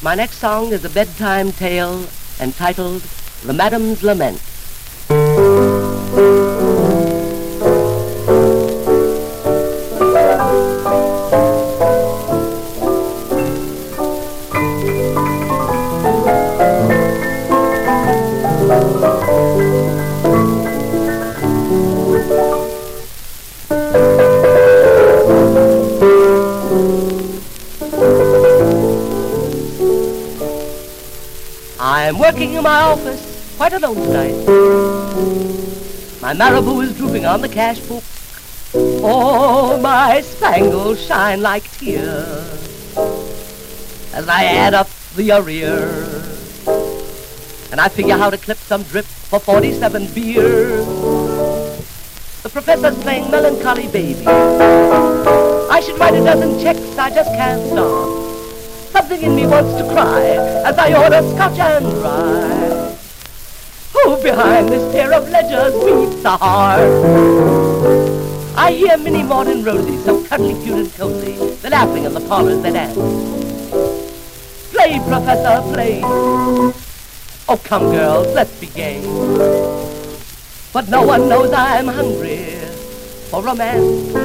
My next song is a bedtime tale entitled The Madam's Lament. I'm working in my office, quite alone tonight. My Marabou is drooping on the cash book. Oh, my spangles shine like tears as I add up the arrears, and I figure how to clip some drip for 47 beers. The professor's playing melancholy baby. I should write a dozen checks, I just can't stop. Something in me wants to cry as I order scotch and rye. Oh, behind this pair of ledgers beats a heart. I hear Minnie, Maud, and Rosie, so cuddly, cute, and cozy. They're laughing in the parlors they dance. Play, Professor, play. Oh, come, girls, let's be gay. But no one knows I'm hungry for romance.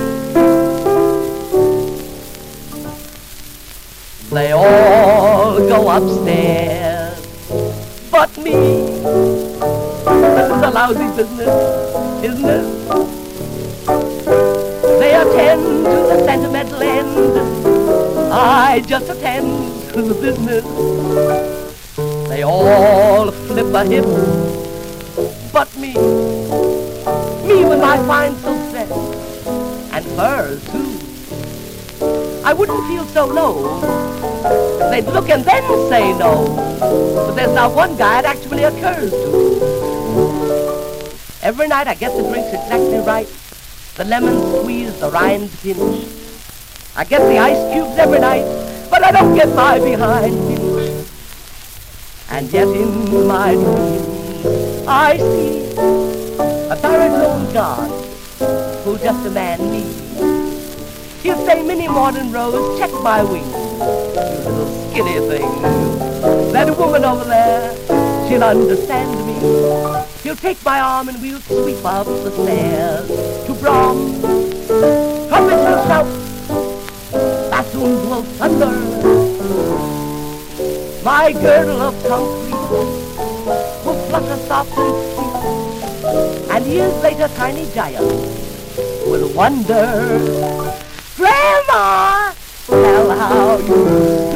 They all go upstairs, but me. This is a lousy business, isn't it? They attend to the sentimental end. I just attend to the business. They all flip a hip, but me. Me with my fine silk dress, and furs too. I wouldn't feel so low. They'd look and then say no. But there's not one guy it actually occurs to. Every night I get the drinks exactly right. The lemon squeeze, the rind pinch. I get the ice cubes every night, but I don't get my behind pinch. And yet in my dreams I see a baritone god who's just a man me. He'll say, Minnie, Maud, and Rose, check my wings. You little skinny thing. That woman over there, she'll understand me. He'll take my arm and we'll sweep up the stairs to Brahms. Trumpets will shout, bassoons will thunder. My girdle of concrete will flutter soft and sweet. And years later, tiny giants will wonder, Grandma, tell how you